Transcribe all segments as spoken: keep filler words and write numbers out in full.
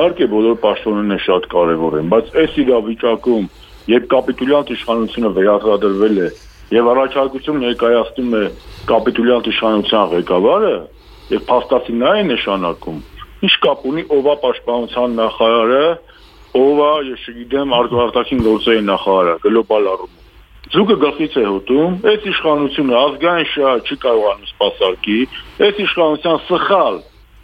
Իհարկե բոլոր պաշտոնները շատ կարևոր են, բայց այս իրավիճակում, երբ կապիտուլյանտ իշխանությունը վերարտադրվել է եւ առաջարկություն ներկայացնում է կապիտուլյանտ իշխանության ղեկավարը, եւ փաստացի նա է նշանակում, ինչ կապ ունի ով է պաշտպանության նախարարը, ով է, ես չգիտեմ, արտաքին գործերի նախարարը, գլոբալ առումով։ Ձուկը գլխից է հոտում, այս իշխանությունը ազգային շահը չի կարողանում սպասարկի, այս իշխանության սխալ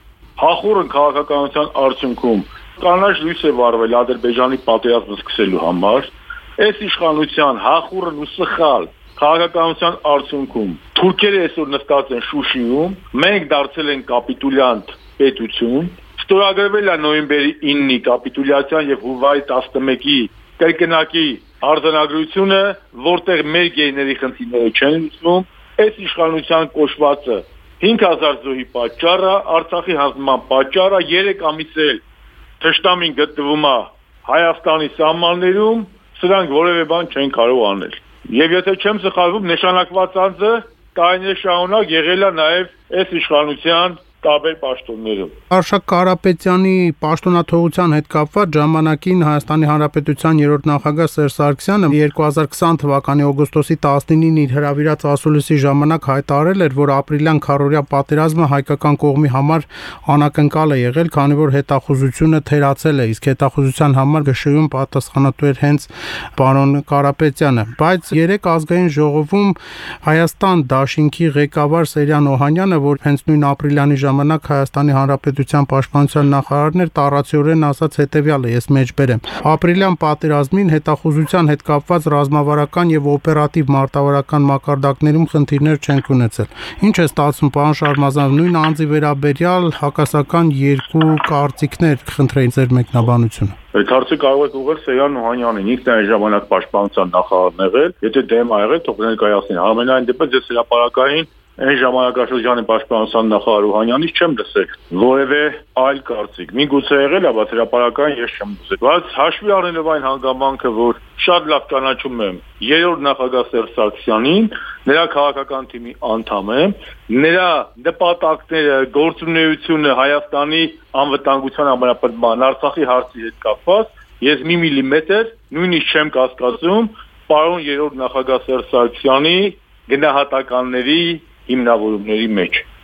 հախուռն քաղաքականության արդյունքում կանաչ լույս է վառվել Ադրբեջանի պատերազմը սկսելու համար, այս իշխանության հախուռն ու սխալ քաղաքականության արդյունքում թուրքերը այսօր նստած են Շուշիում, մենք դարձել ենք կապիտուլյանտ պետություն, ստորագրվել է նոյեմբերի իննի կապիտուլյացիան եւ հունվարի տասնմեկի կրկնակի արձանագրությունը, որտեղ մեր գեյների խնդիրները չեն լուծվում, այս իշխանության կոչվածը հինգ հազար զոհի պատճառը, Արցախի հանձնման պատճառը, երեք ամիս էլ թշնամին գտնվում է Հայաստանի սահմաններում, սրանք որևէ բան չեն կարող անել։ Եվ եթե չեմ սխալվում, նշանակված անձը տարիներ շարունակ եղել է նաև այս իշխանության տարբեր պաշտոններում։ Արշակ Կարապետյանի պաշտոնաթողության հետ կապված ժամանակին Հայաստանի Հանրապետության երրորդ նախագահ Սերժ Սարգսյանը երկու հազար քսան թվականի օգոստոսի տասնինին իր հրավիրած ասուլիսի ժամանակ հայտարարել էր, որ ապրիլյան քառօրյա պատերազմը հայկական կողմի համար անակնկալ է եղել, քանի որ հետախուզությունը թերացել է, իսկ հետախուզության համար գշույում պատասխանատու էր հենց պարոն Կարապետյանը։ Բայց երեք ազգային ժողովում Հայաստան դաշինքի ղեկավար Սերյան Օհանյանը, որ հենց նույն ապրիլյանի ժամանակ Հայաստանի Հանրապետության պաշտպանության նախարարն էր, տառացիորեն ասաց հետևյալը, ես մեջբերեմ. ապրիլյան պատերազմին հետախուզության հետ կապված ռազմավարական եւ օպերատիվ մարտավարական մակարդակներում խնդիրներ չենք ունեցել։ Ինչ է ստացվում, պարոն Շարմազանov, նույն անձի վերաբերյալ հակասական երկու կարծիքներ, խնդրեին ձեր մեկնաբանությունը։ Այդ հարցը կարող եք ուղղել Սերյան Օհանյանին, ինքն այն ժամանակ պաշտպանության նախարարն եղել, եթե դեմ ա եղել, թող ներկայացնի։ Համենայն դեպս ես հրապարակային այն ժամանակաշրջանի պաշտպանության նախարար Օհանյանից չեմ լսել որևէ այլ կարծիք։ Միգուցե եղել է, բայց հրապարակային ես չեմ լսել։ Բայց հաշվի առնելով այն հանգամանքը, որ շատ լավ ճանաչում եմ երրորդ նախագահ Սերժ Սարգսյանին, նրա քաղաքական թիմի անդամ եմ, նրա նպատակները, գործունեությունը Հայաստանի անվտանգության ամրապնդման, Արցախի հարցի հետ կապված, ես մի միլիմետր նույնիսկ չեմ կասկածում պարոն երրորդ նախագահ Սերժ Սարգսյանի գնահատականների հիմնավորումների մեջ։